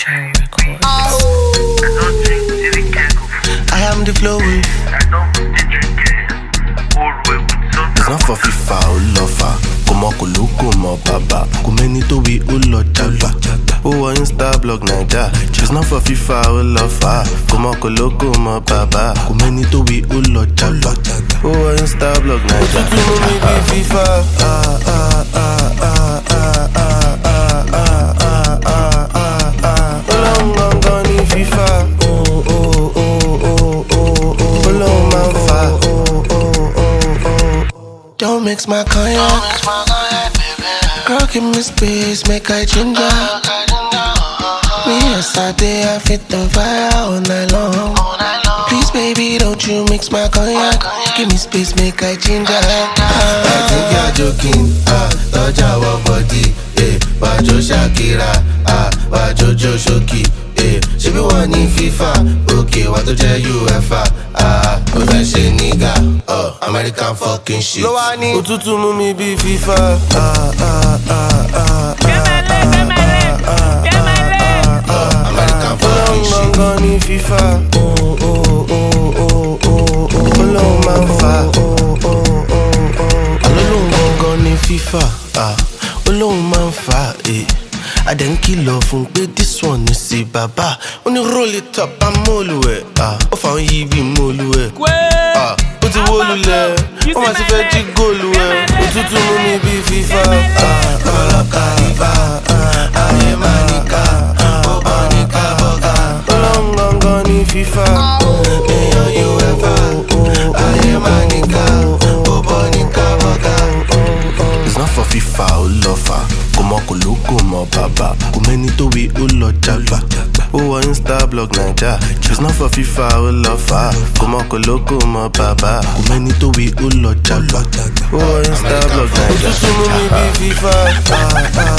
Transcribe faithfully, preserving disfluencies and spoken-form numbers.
Cherry Records. I am the flow. It's not for FIFA or lover. Come on, go come on, baba. Come any to we all lot jagba. Oh, Insta blog Naija. It's not for FIFA or lover. Come on, go come on, baba. Come any to we all lot jagba. Oh, Insta blog Naija. To me be FIFA. Ah ah ah ah ah ah ah ah ah ah ah. Long gone gone in FIFA. Oh oh oh oh oh oh. Long man fa. Don't mix my cognac. Girl, give me space, make I ginger. Me yesterday, I fit on fire all night long. Please, baby, don't you mix my cognac. Give me space, make I ginger. I think you're joking. Ah, touch our body. Eh, Bajo Shakira. Ah, Bajo Joshoki. Eh, she be one in FIFA. Okay, what to tell you, F A? Ah, profession nigga. Oh, American fucking shit. Ututu mumi be FIFA. Ah, ah, ah, ah, ah, ah, ah, American fucking shit. Gone in FIFA. Oh, oh, oh, oh, oh, oh, oh, man fa. Oh, oh, oh, oh, oh, gone in FIFA. Ah, oh, man fa. Eh. I didn't kill off and pay this one, you see, baba. When you roll it up, I'm molue. Ah, off on ye be molue. Ah, put the wolule. I'm a fetchy golue. Put to me be FIFA. Ah, ah, ah, ah, ah, yeah, manica. Oh, manica, boga. Long, long gone in FIFA. Hey, yo, you ever. Ah, yeah, manica. Oh, manica, boga. It's not for FIFA or lover. Come on, go come on, baba. Come any to we all lot jagba. Oh, Insta blog Naija. It's not for FIFA or lover. Come on, go come on, baba. Come any to we all lot jagba. Oh, Insta blog Naija. To me be FIFA. Ah, ah.